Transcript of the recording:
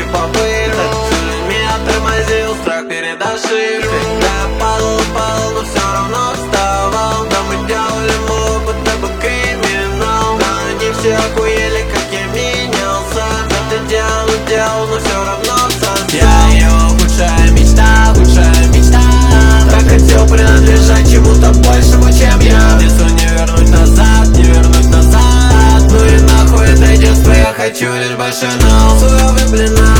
попыток. Всю жизнь меня тормозил страх перед ошибкой. Да, я падал, но все равно вставал. Да, мы делали мув, будто бы криминал. Да, они все охуели, как я менялся. Да, ты делал, но все равно сосал. Я ее худшая мечта, худшая мечта. Так хотел принадлежать чему-то большему, чем я. Детство не вернуть назад, не вернуть назад. Ну и нахуй это детство, я хочу лишь больше нал. Суровый блин.